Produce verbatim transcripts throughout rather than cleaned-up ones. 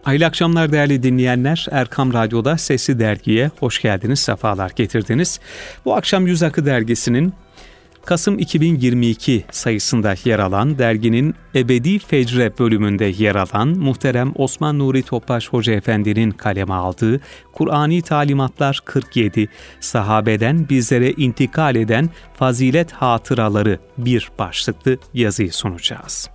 Hayırlı akşamlar değerli dinleyenler. Erkam Radyo'da Sesli Dergi'ye hoş geldiniz, sefalar getirdiniz. Bu akşam Yüz Akı Dergisi'nin Kasım iki bin yirmi iki sayısında yer alan, derginin Ebedi Fecre bölümünde yer alan muhterem Osman Nuri Topbaş Hoca Efendi'nin kaleme aldığı Kur'ani Talimatlar kırk yedi, sahabeden bizlere intikal eden fazilet hatıraları bir başlıklı yazıyı sunacağız.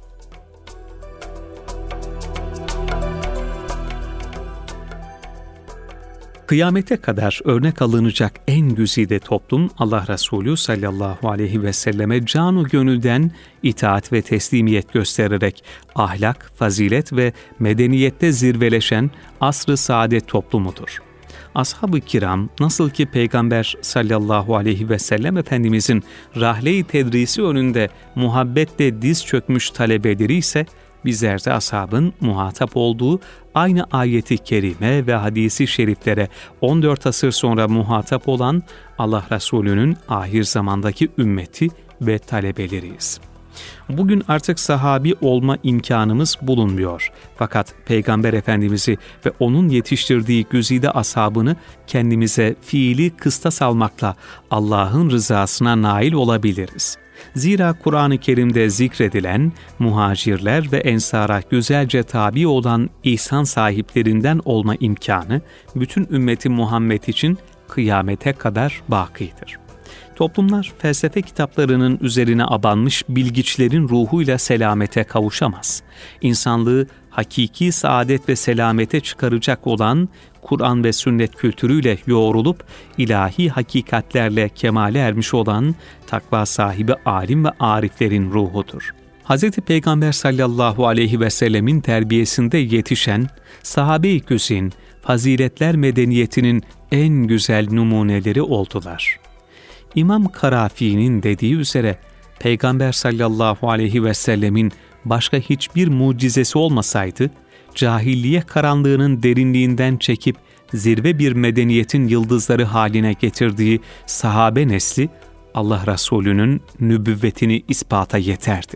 Kıyamete kadar örnek alınacak en güzide toplum, Allah Resulü sallallahu aleyhi ve selleme canu gönülden itaat ve teslimiyet göstererek ahlak, fazilet ve medeniyette zirveleşen asr-ı saadet toplumudur. Ashab-ı kiram nasıl ki Peygamber sallallahu aleyhi ve sellem Efendimizin rahle-i tedrisi önünde muhabbetle diz çökmüş talebeleri ise, bizler de ashabın muhatap olduğu aynı ayeti kerime ve hadisi şeriflere on dört asır sonra muhatap olan Allah Resulü'nün ahir zamandaki ümmeti ve talebeleriyiz. Bugün artık sahabi olma imkanımız bulunmuyor. Fakat Peygamber Efendimiz'i ve onun yetiştirdiği güzide ashabını kendimize fiili kıstas almakla Allah'ın rızasına nail olabiliriz. Zira Kur'an-ı Kerim'de zikredilen muhacirler ve ensara güzelce tabi olan ihsan sahiplerinden olma imkanı bütün ümmeti Muhammed için kıyamete kadar bakidir. Toplumlar felsefe kitaplarının üzerine abanmış bilgiçlerin ruhuyla selamete kavuşamaz. İnsanlığı hakiki saadet ve selamete çıkaracak olan Kur'an ve sünnet kültürüyle yoğrulup ilahi hakikatlerle kemale ermiş olan takva sahibi alim ve ariflerin ruhudur. Hz. Peygamber sallallahu aleyhi ve sellemin terbiyesinde yetişen sahabe-i küzin, faziletler medeniyetinin en güzel numuneleri oldular. İmam Karafi'nin dediği üzere Peygamber sallallahu aleyhi ve sellemin başka hiçbir mucizesi olmasaydı, cahilliye karanlığının derinliğinden çekip zirve bir medeniyetin yıldızları haline getirdiği sahabe nesli, Allah Resulü'nün nübüvvetini ispata yeterdi.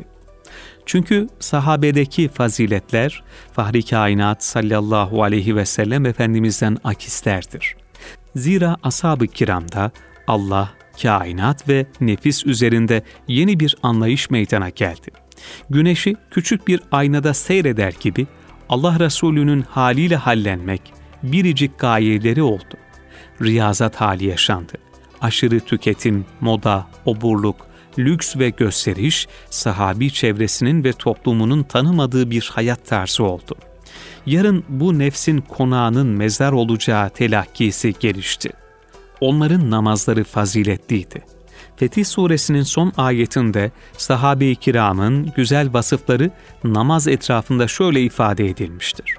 Çünkü sahabedeki faziletler, Fahri Kainat sallallahu aleyhi ve sellem Efendimiz'den akislerdir. Zira ashab-ı kiramda Allah, kainat ve nefis üzerinde yeni bir anlayış meydana geldi. Güneşi küçük bir aynada seyreder gibi Allah Resulü'nün haliyle hallenmek biricik gayeleri oldu. Riyazat hali yaşandı. Aşırı tüketim, moda, oburluk, lüks ve gösteriş sahabi çevresinin ve toplumunun tanımadığı bir hayat tarzı oldu. Yarın bu nefsin konağının mezar olacağı telakkisi gelişti. Onların namazları faziletliydi. Fetih Suresinin son ayetinde sahabe-i kiramın güzel vasıfları namaz etrafında şöyle ifade edilmiştir.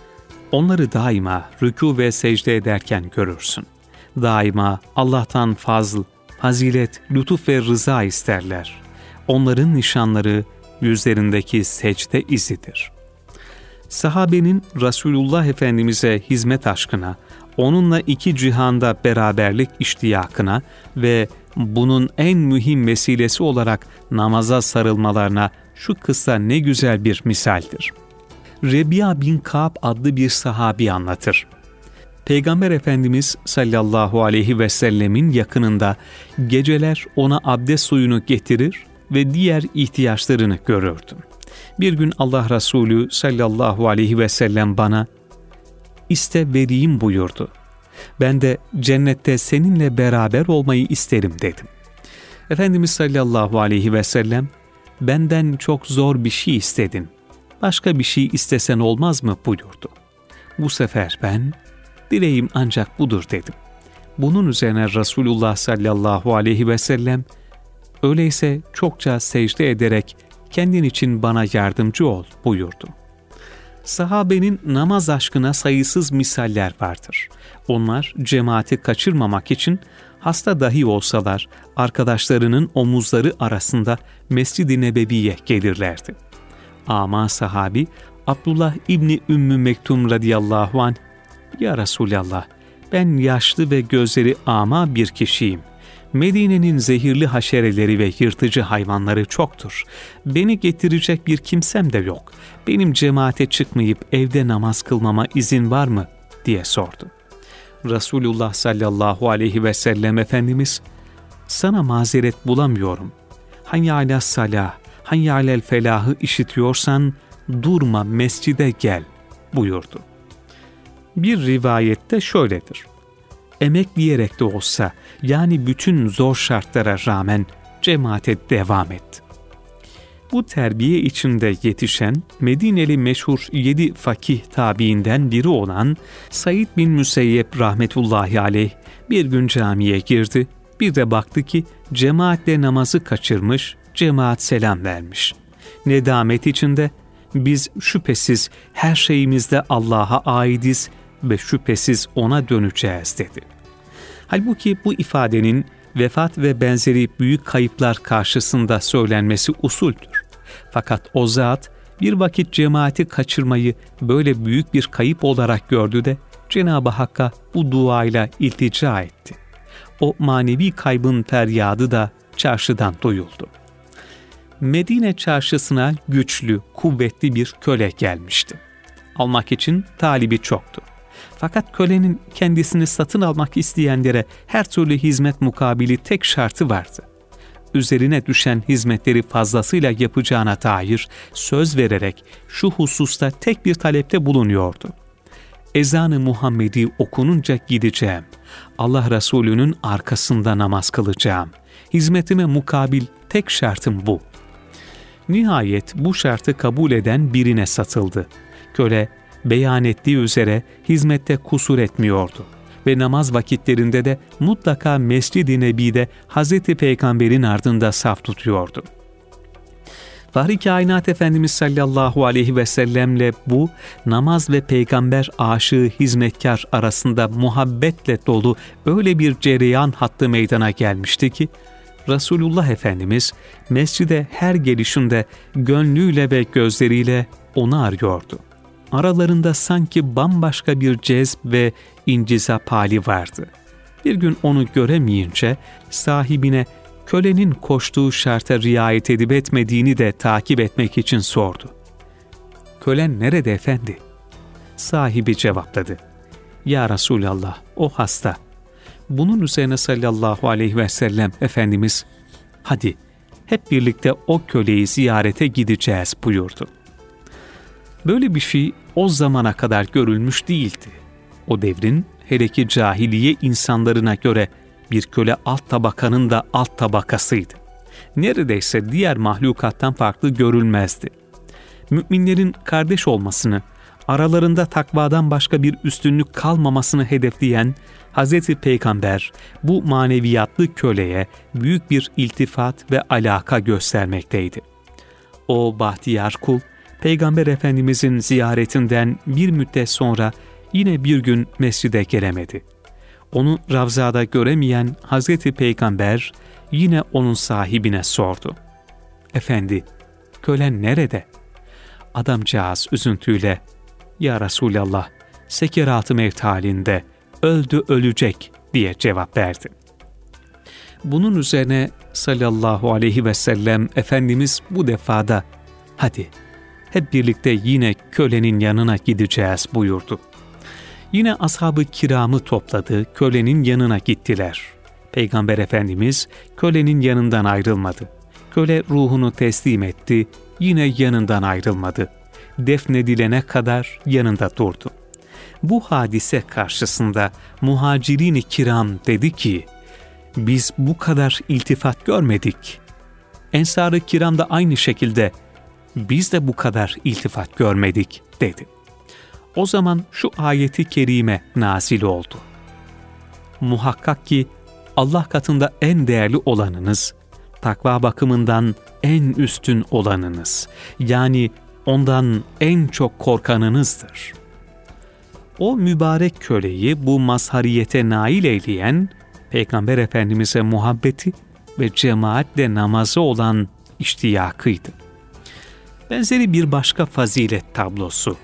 Onları daima rükû ve secde ederken görürsün. Daima Allah'tan fazl, fazilet, lütuf ve rıza isterler. Onların nişanları yüzlerindeki secde izidir. Sahabenin Resulullah Efendimiz'e hizmet aşkına, onunla iki cihanda beraberlik iştiyakına ve bunun en mühim vesilesi olarak namaza sarılmalarına şu kıssa ne güzel bir misaldir. Rebi'a bin Ka'b adlı bir sahabi anlatır. Peygamber Efendimiz sallallahu aleyhi ve sellemin yakınında geceler ona abdest suyunu getirir ve diğer ihtiyaçlarını görürdüm. Bir gün Allah Resulü sallallahu aleyhi ve sellem bana, "İste vereyim" buyurdu. Ben de cennette seninle beraber olmayı isterim dedim. Efendimiz sallallahu aleyhi ve sellem, "Benden çok zor bir şey istedin. Başka bir şey istesen olmaz mı?" buyurdu. Bu sefer ben, "Dileğim ancak budur" dedim. Bunun üzerine Resulullah sallallahu aleyhi ve sellem, "Öyleyse çokça secde ederek kendin için bana yardımcı ol" buyurdu. Sahabenin namaz aşkına sayısız misaller vardır. Onlar cemaati kaçırmamak için hasta dahi olsalar arkadaşlarının omuzları arasında Mescid-i Nebevi'ye gelirlerdi. Ama sahabi Abdullah İbni Ümmü Mektum radıyallahu anh, "Ya Resulallah, ben yaşlı ve gözleri ama bir kişiyim. Medine'nin zehirli haşereleri ve yırtıcı hayvanları çoktur. Beni getirecek bir kimsem de yok. Benim cemaate çıkmayıp evde namaz kılmama izin var mı?" diye sordu. Resulullah sallallahu aleyhi ve sellem Efendimiz, "Sana mazeret bulamıyorum. Hayye alâs salâh, hayye alel felahı işitiyorsan durma, mescide gel," buyurdu. Bir rivayette şöyledir: "Emekleyerek de olsa, yani bütün zor şartlara rağmen cemaate devam et." Bu terbiye içinde yetişen Medineli meşhur yedi fakih tabiinden biri olan Said bin Müseyyep rahmetullahi aleyh bir gün camiye girdi. Bir de baktı ki cemaatle namazı kaçırmış, cemaat selam vermiş. Nedamet içinde, "Biz şüphesiz her şeyimizde Allah'a aidiz ve şüphesiz O'na döneceğiz," dedi. Halbuki bu ifadenin vefat ve benzeri büyük kayıplar karşısında söylenmesi usuldür. Fakat o zat bir vakit cemaati kaçırmayı böyle büyük bir kayıp olarak gördü de Cenab-ı Hakk'a bu duayla iltica etti. O manevi kaybın feryadı da çarşıdan duyuldu. Medine çarşısına güçlü, kuvvetli bir köle gelmişti. Almak için talibi çoktu. Fakat kölenin kendisini satın almak isteyenlere her türlü hizmet mukabili tek şartı vardı. Üzerine düşen hizmetleri fazlasıyla yapacağına dair söz vererek şu hususta tek bir talepte bulunuyordu: "Ezan-ı Muhammedi okununca gideceğim. Allah Resulü'nün arkasında namaz kılacağım. Hizmetime mukabil tek şartım bu." Nihayet bu şartı kabul eden birine satıldı. Köle, beyan ettiği üzere hizmette kusur etmiyordu ve namaz vakitlerinde de mutlaka Mescid-i Nebi'de Hazreti Peygamber'in ardında saf tutuyordu. Fahri Kainat Efendimiz sallallahu aleyhi ve sellemle bu namaz ve peygamber aşığı hizmetkar arasında muhabbetle dolu öyle bir cereyan hattı meydana gelmişti ki, Resulullah Efendimiz mescide her gelişinde gönlüyle ve gözleriyle onu arıyordu. Aralarında sanki bambaşka bir cezb ve incizap hali vardı. Bir gün onu göremeyince sahibine kölenin koştuğu şarta riayet edip etmediğini de takip etmek için sordu. "Kölen nerede efendi?" Sahibi cevapladı. "Ya Resulallah, o hasta." Bunun üzerine sallallahu aleyhi ve sellem Efendimiz, "Hadi hep birlikte o köleyi ziyarete gideceğiz," buyurdu. Böyle bir şey o zamana kadar görülmüş değildi. O devrin hele ki cahiliye insanlarına göre bir köle alt tabakanın da alt tabakasıydı. Neredeyse diğer mahlukattan farklı görülmezdi. Müminlerin kardeş olmasını, aralarında takvadan başka bir üstünlük kalmamasını hedefleyen Hazreti Peygamber bu maneviyatlı köleye büyük bir iltifat ve alaka göstermekteydi. O bahtiyar kul, Peygamber Efendimizin ziyaretinden bir müddet sonra yine bir gün mescide gelemedi. Onu Ravza'da göremeyen Hazreti Peygamber yine onun sahibine sordu. "Efendi, kölen nerede?" Adamcağız üzüntüyle, "Ya Resulallah, sekerat-ı mevt halinde, öldü ölecek," diye cevap verdi. Bunun üzerine sallallahu aleyhi ve sellem Efendimiz bu defada, "Hadi hep birlikte yine kölenin yanına gideceğiz," buyurdu. Yine ashab-ı kiramı topladı, kölenin yanına gittiler. Peygamber Efendimiz kölenin yanından ayrılmadı. Köle ruhunu teslim etti, yine yanından ayrılmadı. Defnedilene kadar yanında durdu. Bu hadise karşısında muhacirin-i kiram dedi ki, "Biz bu kadar iltifat görmedik." Ensar-ı kiram da aynı şekilde, "Biz de bu kadar iltifat görmedik," dedi. O zaman şu ayeti kerime nazil oldu. "Muhakkak ki Allah katında en değerli olanınız, takva bakımından en üstün olanınız, yani ondan en çok korkanınızdır." O mübarek köleyi bu mazhariyete nail eyleyen, Peygamber Efendimiz'e muhabbeti ve cemaatle namazı olan iştiyakıydı. Benzeri bir başka fazilet tablosu.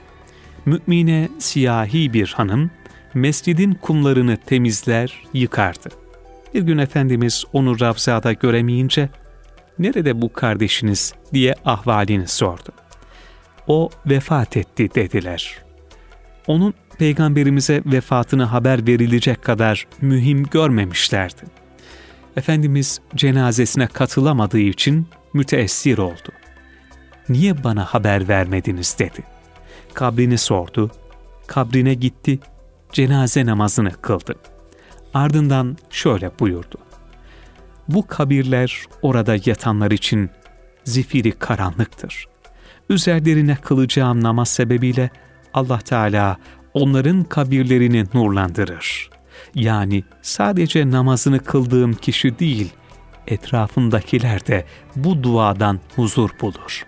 Mümine siyahi bir hanım, mescidin kumlarını temizler, yıkardı. Bir gün Efendimiz onu Ravza'da göremeyince, "Nerede bu kardeşiniz?" diye ahvalini sordu. "O vefat etti" dediler. Onun Peygamberimize vefatını haber verilecek kadar mühim görmemişlerdi. Efendimiz cenazesine katılamadığı için müteessir oldu. "Niye bana haber vermediniz?" dedi. Kabrini sordu, kabrine gitti, cenaze namazını kıldı. Ardından şöyle buyurdu: "Bu kabirler orada yatanlar için zifiri karanlıktır. Üzerlerine kılacağım namaz sebebiyle Allah Teala onların kabirlerini nurlandırır. Yani sadece namazını kıldığım kişi değil, etrafındakiler de bu duadan huzur bulur."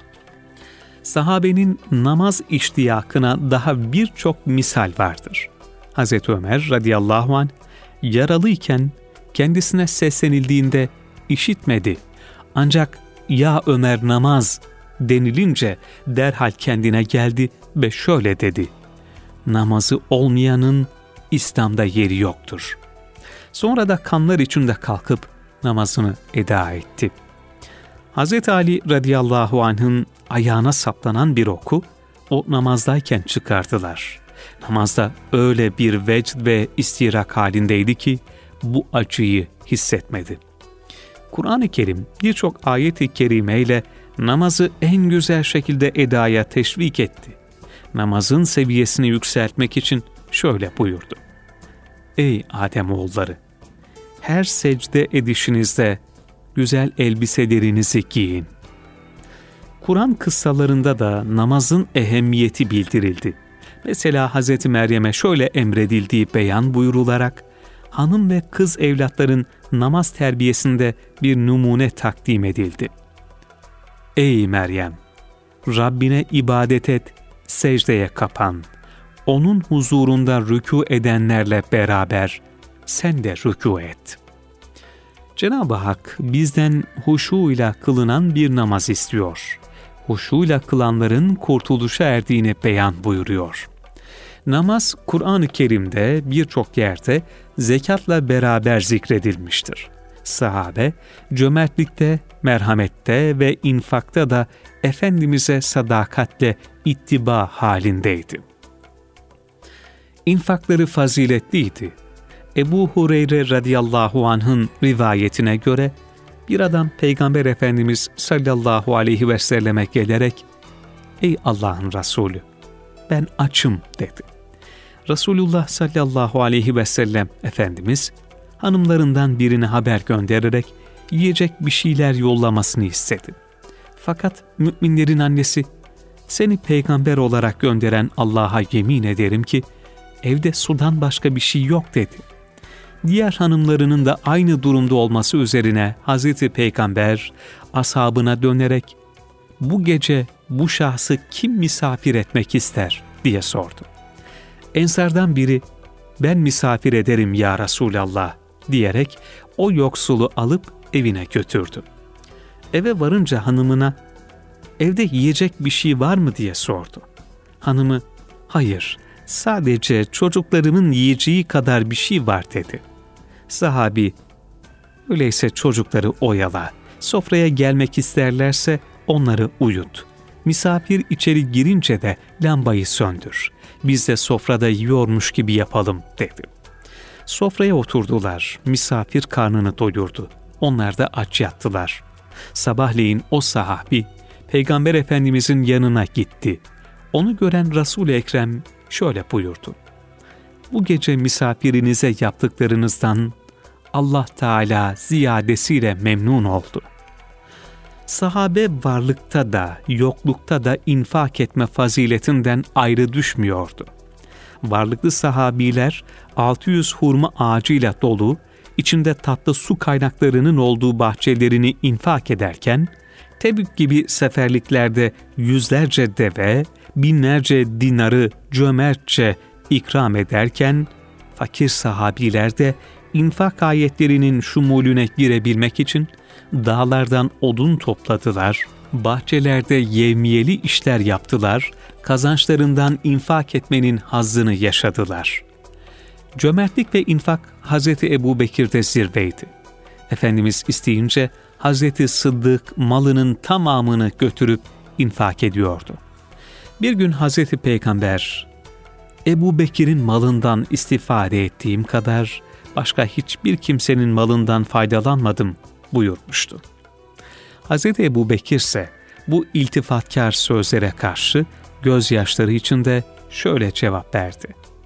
Sahabenin namaz iştiyakına daha birçok misal vardır. Hazreti Ömer radıyallahu anh yaralıyken kendisine seslenildiğinde işitmedi. Ancak "Ya Ömer, namaz" denilince derhal kendine geldi ve şöyle dedi: "Namazı olmayanın İslam'da yeri yoktur." Sonra da kanlar içinde kalkıp namazını eda etti. Hazreti Ali radıyallahu anh'ın ayağına saplanan bir oku o namazdayken çıkardılar. Namazda öyle bir vecd ve istirak halindeydi ki bu acıyı hissetmedi. Kur'an-ı Kerim birçok ayet-i kerimeyle namazı en güzel şekilde edaya teşvik etti. Namazın seviyesini yükseltmek için şöyle buyurdu: "Ey Ademoğulları! Her secde edişinizde güzel elbiselerinizi giyin." Kur'an kıssalarında da namazın ehemmiyeti bildirildi. Mesela Hz. Meryem'e şöyle emredildiği beyan buyrularak, hanım ve kız evlatların namaz terbiyesinde bir numune takdim edildi. "Ey Meryem! Rabbine ibadet et, secdeye kapan. Onun huzurunda rükû edenlerle beraber sen de rükû et." Cenab-ı Hak bizden huşuyla kılınan bir namaz istiyor. Huşuyla kılanların kurtuluşa erdiğini beyan buyuruyor. Namaz, Kur'an-ı Kerim'de birçok yerde zekatla beraber zikredilmiştir. Sahabe, cömertlikte, merhamette ve infakta da Efendimiz'e sadakatle ittiba halindeydi. İnfakları faziletliydi. Ebu Hureyre radıyallahu anh'ın rivayetine göre bir adam Peygamber Efendimiz sallallahu aleyhi ve selleme gelerek "Ey Allah'ın Resulü, ben açım" dedi. Resulullah sallallahu aleyhi ve sellem Efendimiz hanımlarından birine haber göndererek yiyecek bir şeyler yollamasını istedi. Fakat müminlerin annesi "Seni peygamber olarak gönderen Allah'a yemin ederim ki evde sudan başka bir şey yok" dedi. Diğer hanımlarının da aynı durumda olması üzerine Hazreti Peygamber ashabına dönerek "Bu gece bu şahsı kim misafir etmek ister?" diye sordu. Ensardan biri "Ben misafir ederim ya Resulallah" diyerek o yoksulu alıp evine götürdü. Eve varınca hanımına "Evde yiyecek bir şey var mı?" diye sordu. Hanımı "Hayır, sadece çocuklarımın yiyeceği kadar bir şey var" dedi. Sahabi "Öyleyse çocukları oyala, sofraya gelmek isterlerse onları uyut. Misafir içeri girince de lambayı söndür. Biz de sofrada yiyormuş gibi yapalım" dedi. Sofraya oturdular, misafir karnını doyurdu. Onlar da aç yattılar. Sabahleyin o sahabi Peygamber Efendimizin yanına gitti. Onu gören Resul-i Ekrem şöyle buyurdu: "Bu gece misafirinize yaptıklarınızdan Allah Teala ziyadesiyle memnun oldu." Sahabe varlıkta da yoklukta da infak etme faziletinden ayrı düşmüyordu. Varlıklı sahabiler altı yüz hurma ağacıyla dolu, içinde tatlı su kaynaklarının olduğu bahçelerini infak ederken, Tebük gibi seferliklerde yüzlerce deve, binlerce dinarı cömertçe ikram ederken, fakir sahabiler de infak ayetlerinin şumulüne girebilmek için dağlardan odun topladılar, bahçelerde yevmiyeli işler yaptılar, kazançlarından infak etmenin hazzını yaşadılar. Cömertlik ve infak Hazreti Ebu Bekir'de zirveydi. Efendimiz isteyince Hazreti Sıddık malının tamamını götürüp infak ediyordu. Bir gün Hazreti Peygamber, Ebu Bekir'in malından istifade ettiğim kadar başka hiçbir kimsenin malından faydalanmadım buyurmuştu. Hazreti Ebu Bekir ise bu iltifatkar sözlere karşı gözyaşları içinde şöyle cevap verdi.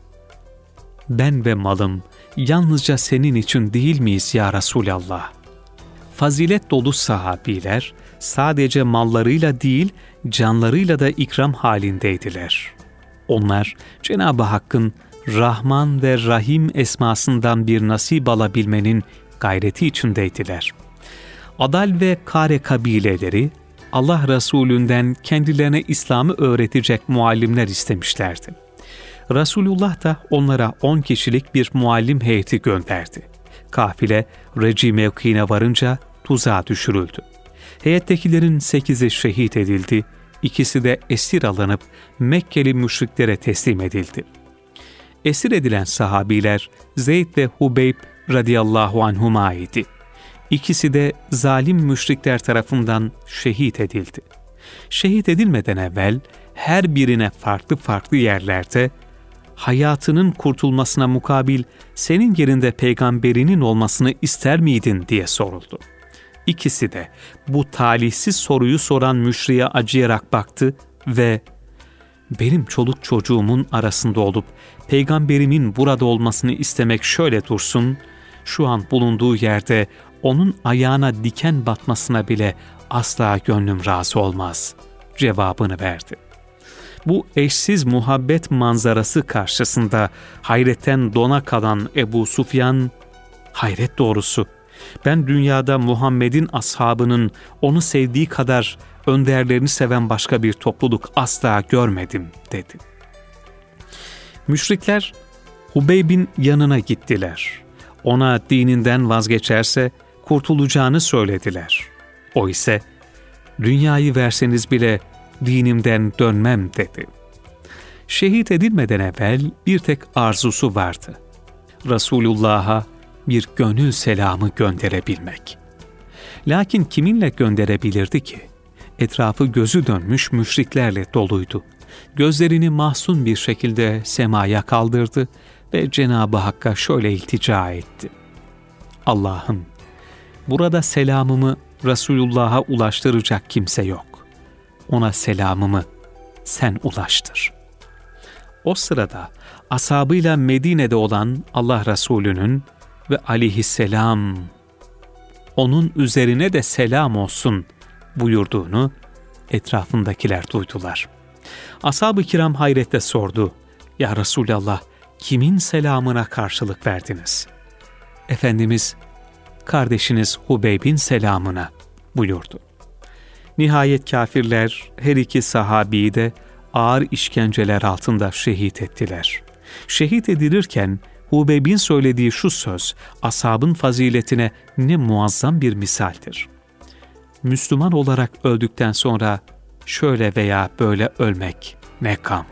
Ben ve malım yalnızca senin için değil miyiz ya Resulallah? Fazilet dolu sahabiler sadece mallarıyla değil canlarıyla da ikram halindeydiler. Onlar Cenab-ı Hakk'ın Rahman ve Rahim esmasından bir nasip alabilmenin gayreti içindeydiler. Adal ve Kare kabileleri Allah Resulü'nden kendilerine İslam'ı öğretecek muallimler istemişlerdi. Resulullah da onlara on kişilik bir muallim heyeti gönderdi. Kafile Reci mevkiine varınca tuzağa düşürüldü. Heyettekilerin sekizi şehit edildi, ikisi de esir alınıp Mekkeli müşriklere teslim edildi. Esir edilen sahabiler Zeyd ve Hubeyb radıyallahu anhuma idi. İkisi de zalim müşrikler tarafından şehit edildi. Şehit edilmeden evvel her birine farklı farklı yerlerde hayatının kurtulmasına mukabil senin yerinde peygamberinin olmasını ister miydin diye soruldu. İkisi de bu talihsiz soruyu soran müşriye acıyarak baktı ve benim çoluk çocuğumun arasında olup peygamberimin burada olmasını istemek şöyle dursun, şu an bulunduğu yerde onun ayağına diken batmasına bile asla gönlüm razı olmaz cevabını verdi. Bu eşsiz muhabbet manzarası karşısında hayretten dona kalan Ebu Sufyan, hayret doğrusu ben dünyada Muhammed'in ashabının onu sevdiği kadar önderlerini seven başka bir topluluk asla görmedim dedi. Müşrikler Hubeyb'in yanına gittiler. Ona dininden vazgeçerse kurtulacağını söylediler. O ise dünyayı verseniz bile dinimden dönmem dedi. Şehit edilmeden evvel bir tek arzusu vardı. Resulullah'a bir gönül selamı gönderebilmek. Lakin kiminle gönderebilirdi ki? Etrafı gözü dönmüş müşriklerle doluydu. Gözlerini mahzun bir şekilde semaya kaldırdı ve Cenab-ı Hakk'a şöyle iltica etti. Allah'ım, burada selamımı Resulullah'a ulaştıracak kimse yok. Ona selamımı sen ulaştır. O sırada ashabıyla Medine'de olan Allah Resulü'nün ve aleyhisselam onun üzerine de selam olsun buyurduğunu etrafındakiler duydular. Ashab-ı kiram hayretle sordu. Ya Resulallah, kimin selamına karşılık verdiniz? Efendimiz, kardeşiniz Hubeyb'in selamına buyurdu. Nihayet kafirler her iki sahabiyi de ağır işkenceler altında şehit ettiler. Şehit edilirken Hubeyb'in söylediği şu söz, ashabın faziletine ne muazzam bir misaldir. Müslüman olarak öldükten sonra şöyle veya böyle ölmek ne gam.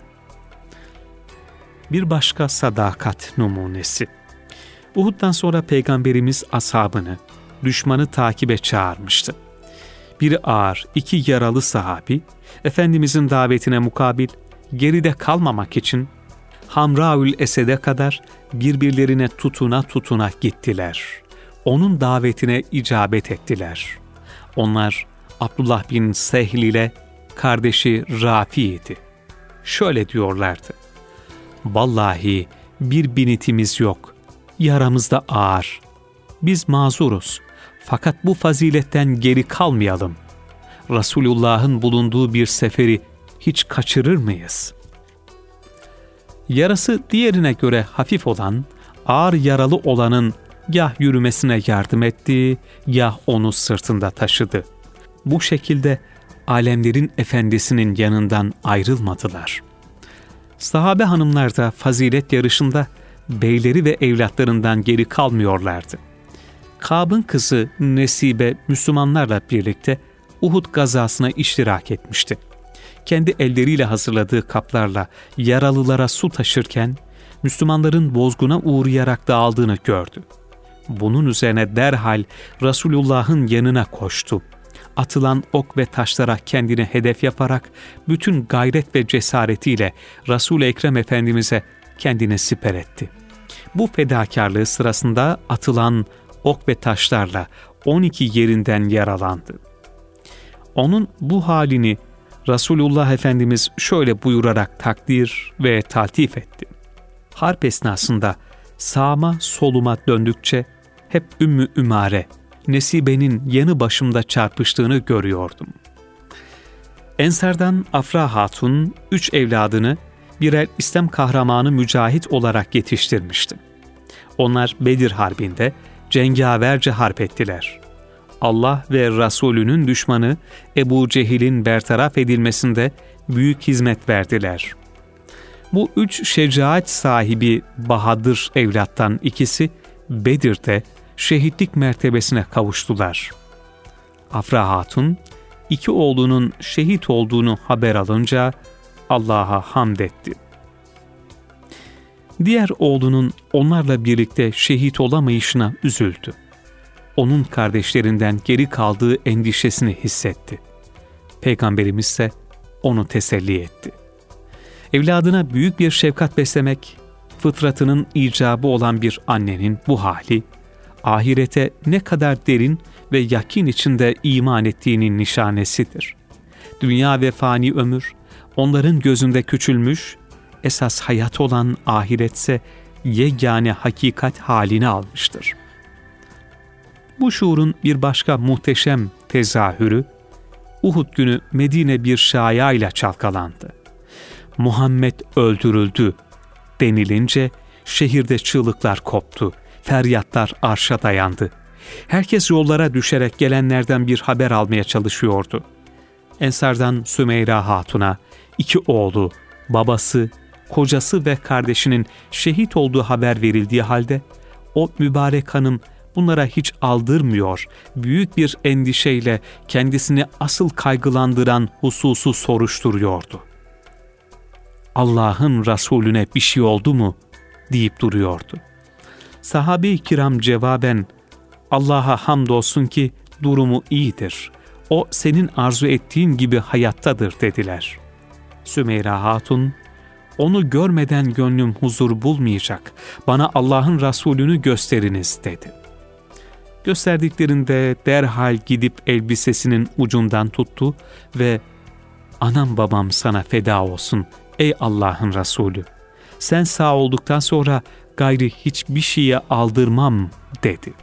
Bir başka sadakat numunesi. Uhud'dan sonra Peygamberimiz ashabını, düşmanı takibe çağırmıştı. Biri ağır, iki yaralı sahabi, Efendimizin davetine mukabil geride kalmamak için Hamraül Esed'e kadar birbirlerine tutuna tutuna gittiler. Onun davetine icabet ettiler. Onlar Abdullah bin Sehl ile kardeşi Rafi'ydi. Şöyle diyorlardı. Vallahi bir binitimiz yok. Yaramız da ağır. Biz mazuruz. Fakat bu faziletten geri kalmayalım. Resulullah'ın bulunduğu bir seferi hiç kaçırır mıyız? Yarası diğerine göre hafif olan, ağır yaralı olanın yah yürümesine yardım etti, yah onu sırtında taşıdı. Bu şekilde alemlerin efendisinin yanından ayrılmadılar. Sahabe hanımlar da fazilet yarışında beyleri ve evlatlarından geri kalmıyorlardı. Kâb'ın kızı Nesibe Müslümanlarla birlikte Uhud gazasına iştirak etmişti. Kendi elleriyle hazırladığı kaplarla yaralılara su taşırken Müslümanların bozguna uğrayarak dağıldığını gördü. Bunun üzerine derhal Resulullah'ın yanına koştu. Atılan ok ve taşlara kendini hedef yaparak bütün gayret ve cesaretiyle Resul-i Ekrem Efendimiz'e kendini siper etti. Bu fedakarlığı sırasında atılan ok ve taşlarla on iki yerinden yaralandı. Onun bu halini Resulullah Efendimiz şöyle buyurarak takdir ve taltif etti. Harp esnasında sağıma soluma döndükçe hep Ümmü Ümare, Nesibe'nin yanı başımda çarpıştığını görüyordum. Ensardan Afra Hatun, üç evladını birer İslam kahramanı mücahit olarak yetiştirmişti. Onlar Bedir Harbi'nde cengaverce harp ettiler. Allah ve Resulünün düşmanı Ebu Cehil'in bertaraf edilmesinde büyük hizmet verdiler. Bu üç şecaat sahibi bahadır evlattan ikisi Bedir'de şehitlik mertebesine kavuştular. Afra Hatun, iki oğlunun şehit olduğunu haber alınca Allah'a hamd etti. Diğer oğlunun onlarla birlikte şehit olamayışına üzüldü. Onun kardeşlerinden geri kaldığı endişesini hissetti. Peygamberimiz ise onu teselli etti. Evladına büyük bir şefkat beslemek, fıtratının icabı olan bir annenin bu hali, ahirete ne kadar derin ve yakin içinde iman ettiğinin nişanesidir. Dünya ve fani ömür, onların gözünde küçülmüş, esas hayat olan ahiretse yegane hakikat halini almıştır. Bu şuurun bir başka muhteşem tezahürü, Uhud günü Medine bir şayayla çalkalandı. Muhammed öldürüldü denilince şehirde çığlıklar koptu, feryatlar arşa dayandı. Herkes yollara düşerek gelenlerden bir haber almaya çalışıyordu. Ensardan Sümeyra Hatun'a iki oğlu, babası, kocası ve kardeşinin şehit olduğu haber verildiği halde o mübarek hanım bunlara hiç aldırmıyor, büyük bir endişeyle kendisini asıl kaygılandıran hususu soruşturuyordu. Allah'ın Resulüne bir şey oldu mu deyip duruyordu. Sahabe-i kiram cevaben, Allah'a hamdolsun ki durumu iyidir. O senin arzu ettiğin gibi hayattadır dediler. Sümeyra Hatun, onu görmeden gönlüm huzur bulmayacak, bana Allah'ın Resulünü gösteriniz dedi. Gösterdiklerinde derhal gidip elbisesinin ucundan tuttu ve anam babam sana feda olsun ey Allah'ın Resulü. Sen sağ olduktan sonra gayri hiçbir şeye aldırmam dedi.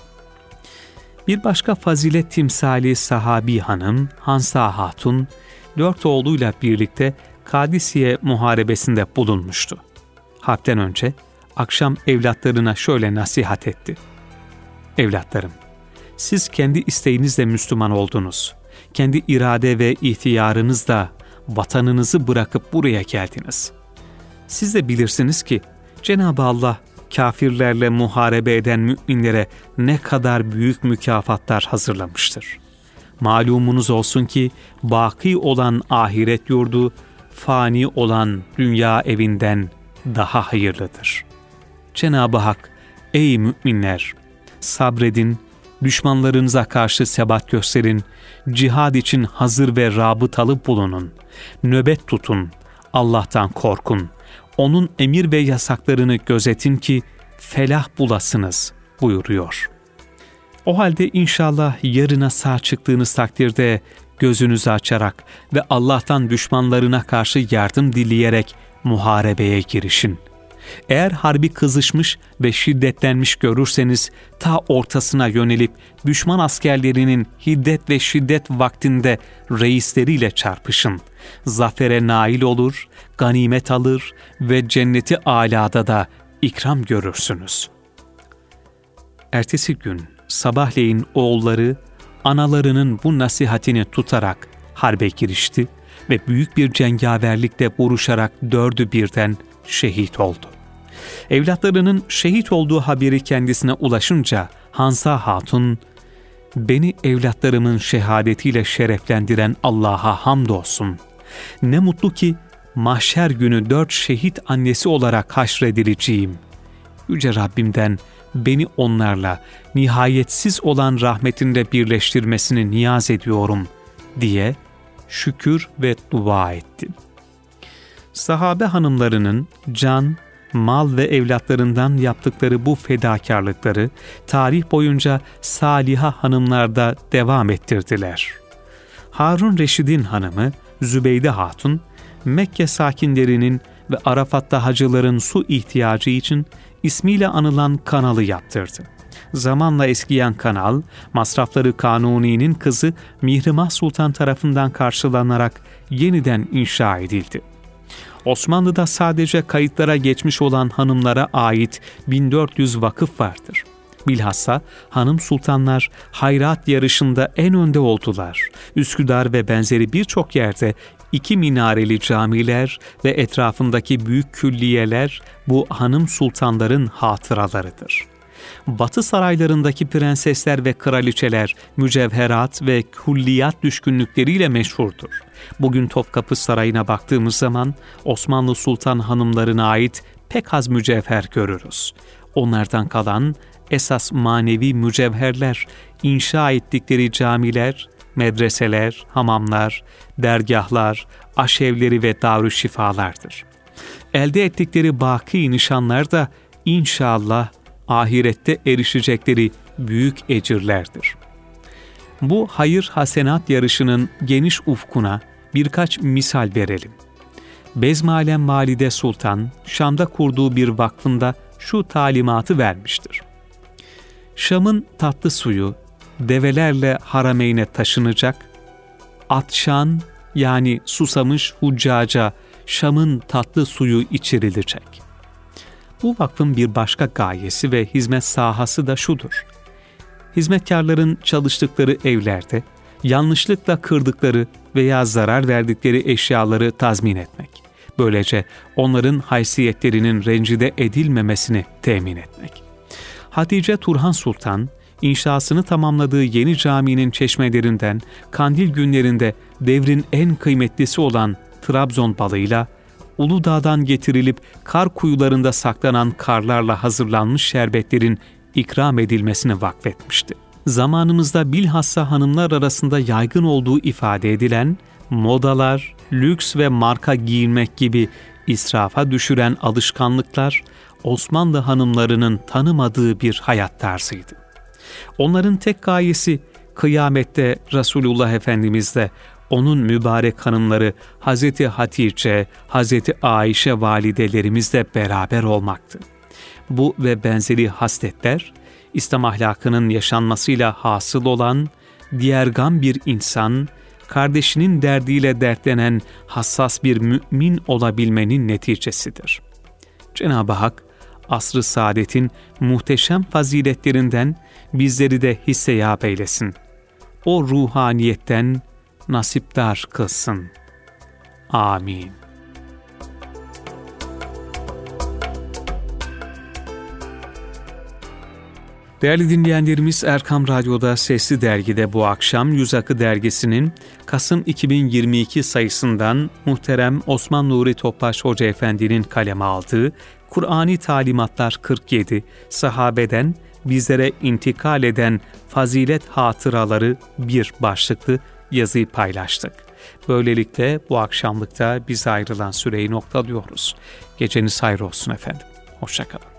Bir başka fazilet timsali sahabi hanım Hansa Hatun, dört oğluyla birlikte Kadisiye muharebesinde bulunmuştu. Harpten önce akşam evlatlarına şöyle nasihat etti. Evlatlarım, siz kendi isteğinizle Müslüman oldunuz. Kendi irade ve ihtiyarınızla vatanınızı bırakıp buraya geldiniz. Siz de bilirsiniz ki Cenab-ı Allah kafirlerle muharebe eden müminlere ne kadar büyük mükafatlar hazırlamıştır. Malumunuz olsun ki baki olan ahiret yurdu, fani olan dünya evinden daha hayırlıdır. Cenab-ı Hak, ey müminler, sabredin, düşmanlarınıza karşı sebat gösterin, cihad için hazır ve rabıtalı bulunun, nöbet tutun, Allah'tan korkun, onun emir ve yasaklarını gözetin ki felah bulasınız buyuruyor. O halde inşallah yarına sağ çıktığınız takdirde gözünüzü açarak ve Allah'tan düşmanlarına karşı yardım dileyerek muharebeye girişin. Eğer harbi kızışmış ve şiddetlenmiş görürseniz ta ortasına yönelip düşman askerlerinin hiddet ve şiddet vaktinde reisleriyle çarpışın. Zafere nail olur, ganimet alır ve cenneti âlâda da ikram görürsünüz. Ertesi gün sabahleyin oğulları analarının bu nasihatini tutarak harbe girişti ve büyük bir cengaverlikle vuruşarak dördü birden şehit oldu. Evlatlarının şehit olduğu haberi kendisine ulaşınca Hansa Hatun, "Beni evlatlarımın şehadetiyle şereflendiren Allah'a hamdolsun. Ne mutlu ki mahşer günü dört şehit annesi olarak haşredileceğim. Yüce Rabbimden beni onlarla nihayetsiz olan rahmetinde birleştirmesini niyaz ediyorum diye şükür ve dua etti. Sahabe hanımlarının can, mal ve evlatlarından yaptıkları bu fedakarlıkları tarih boyunca Saliha hanımlarda devam ettirdiler. Harun Reşid'in hanımı Zübeyde Hatun, Mekke sakinlerinin ve Arafat'ta hacıların su ihtiyacı için ismiyle anılan kanalı yaptırdı. Zamanla eskiyen kanal, masrafları Kanuni'nin kızı Mihrimah Sultan tarafından karşılanarak yeniden inşa edildi. Osmanlı'da sadece kayıtlara geçmiş olan hanımlara ait bin dört yüz vakıf vardır. Bilhassa hanım sultanlar hayrat yarışında en önde oldular. Üsküdar ve benzeri birçok yerde iki minareli camiler ve etrafındaki büyük külliyeler bu hanım sultanların hatıralarıdır. Batı saraylarındaki prensesler ve kraliçeler mücevherat ve kulliyat düşkünlükleriyle meşhurdur. Bugün Topkapı Sarayı'na baktığımız zaman Osmanlı sultan hanımlarına ait pek az mücevher görürüz. Onlardan kalan esas manevi mücevherler, inşa ettikleri camiler, medreseler, hamamlar, dergahlar, aşevleri ve darüşşifalardır. Elde ettikleri baki nişanlar da inşallah ahirette erişecekleri büyük ecirlerdir. Bu hayır hasenat yarışının geniş ufkuna birkaç misal verelim. Bezmalem Valide Sultan, Şam'da kurduğu bir vakfında şu talimatı vermiştir. Şam'ın tatlı suyu develerle harameyne taşınacak, atşan yani susamış huccaca Şam'ın tatlı suyu içirilecek. Bu vakfın bir başka gayesi ve hizmet sahası da şudur. Hizmetkarların çalıştıkları evlerde yanlışlıkla kırdıkları veya zarar verdikleri eşyaları tazmin etmek. Böylece onların haysiyetlerinin rencide edilmemesini temin etmek. Hatice Turhan Sultan, inşasını tamamladığı yeni caminin çeşmelerinden kandil günlerinde devrin en kıymetlisi olan Trabzon balıyla, Uludağ'dan getirilip kar kuyularında saklanan karlarla hazırlanmış şerbetlerin ikram edilmesine vakfetmişti. Zamanımızda bilhassa hanımlar arasında yaygın olduğu ifade edilen modalar, lüks ve marka giyinmek gibi israfa düşüren alışkanlıklar Osmanlı hanımlarının tanımadığı bir hayat tarzıydı. Onların tek gayesi kıyamette Resulullah Efendimizle onun mübarek hanımları Hazreti Hatice, Hazreti Ayşe validelerimizle beraber olmaktı. Bu ve benzeri hasletler, İslam ahlakının yaşanmasıyla hasıl olan diğergam bir insan, kardeşinin derdiyle dertlenen hassas bir mümin olabilmenin neticesidir. Cenab-ı Hak, asr-ı saadetin muhteşem faziletlerinden bizleri de hisseyab eylesin. O ruhaniyetten nasipdar kılsın. Amin. Değerli dinleyenlerimiz, Erkam Radyo'da Sesli Dergi'de bu akşam Yüz Akı Dergisi'nin Kasım iki bin yirmi iki sayısından muhterem Osman Nuri Topbaş Hoca Efendi'nin kaleme aldığı Kur'ani Talimatlar kırk yedi, sahabeden bizlere intikal eden fazilet hatıraları bir başlıklı yazıyı paylaştık. Böylelikle bu akşamlıkta bize ayrılan süreyi noktalıyoruz. Geceniz hayır olsun efendim. Hoşça kalın.